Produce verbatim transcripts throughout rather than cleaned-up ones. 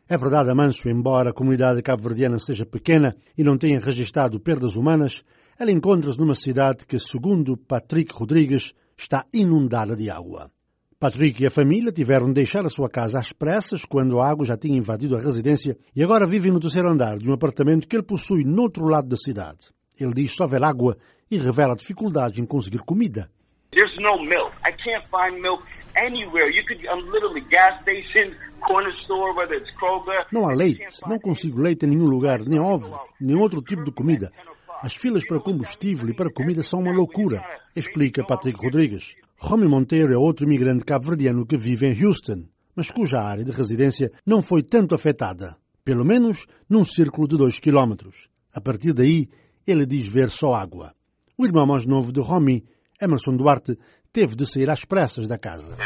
É verdade, Amâncio, embora a comunidade cabo-verdiana seja pequena e não tenha registrado perdas humanas, ela encontra-se numa cidade que, segundo Patrick Rodrigues, está inundada de água. Patrick e a família tiveram de deixar a sua casa às pressas quando a água já tinha invadido a residência e agora vivem no terceiro andar de um apartamento que ele possui no outro lado da cidade. Ele diz só ver água e revela dificuldades em conseguir comida. There's no milk. I can't find milk anywhere. You could, I'm literally gas station, corner store, whether it's Kroger. Não há leite, não consigo leite em nenhum lugar, nem ovo, nem outro tipo de comida. As filas para combustível e para comida são uma loucura, explica Patrick Rodrigues. Romy Monteiro é outro imigrante cabo-verdiano que vive em Houston, mas cuja área de residência não foi tanto afetada, pelo menos num círculo de dois quilómetros. A partir daí, ele diz ver só água. O irmão mais novo de Romy, Emerson Duarte, teve de sair às pressas da casa.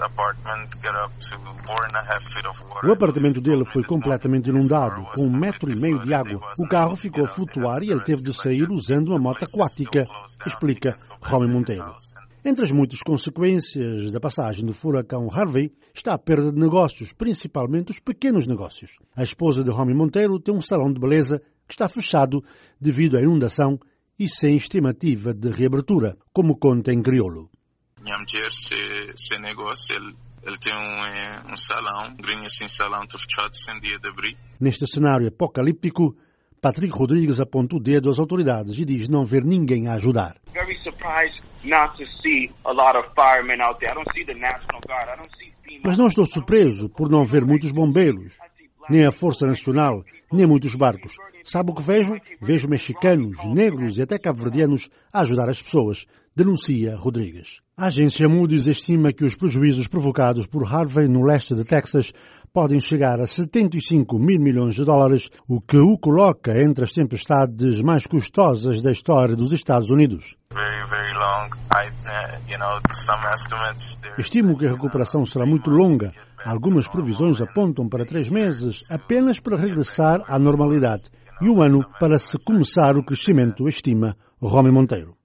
O apartamento dele foi completamente inundado, com um metro e meio de água. O carro ficou a flutuar e ele teve de sair usando uma moto aquática, explica Romy Monteiro. Entre as muitas consequências da passagem do furacão Harvey está a perda de negócios, principalmente os pequenos negócios. A esposa de Romy Monteiro tem um salão de beleza que está fechado devido à inundação e sem estimativa de reabertura, como conta em crioulo. Minha mulher, esse, esse negócio, ele, ele tem um, um salão, grinha sem salão, está fechado sem dia de abrir. Neste cenário apocalíptico, Patrick Rodrigues aponta o dedo às autoridades e diz não ver ninguém a ajudar. Very surprised not to see a lot of firemen out there. I don't see the National Guard. I don't see FEMA. Mas não estou surpreso por não ver muitos bombeiros, nem a Força Nacional, nem muitos barcos. Sabe o que vejo? Vejo mexicanos, negros e até cabo-verdianos a ajudar as pessoas, denuncia Rodrigues. A agência Moody's estima que os prejuízos provocados por Harvey no leste de Texas podem chegar a setenta e cinco mil milhões de dólares, o que o coloca entre as tempestades mais custosas da história dos Estados Unidos. Very, very long. I, uh, you know, some estimates, Estimo que a recuperação será muito longa. Algumas previsões apontam para três meses apenas para regressar à normalidade e um ano para se começar o crescimento, estima Romy Monteiro.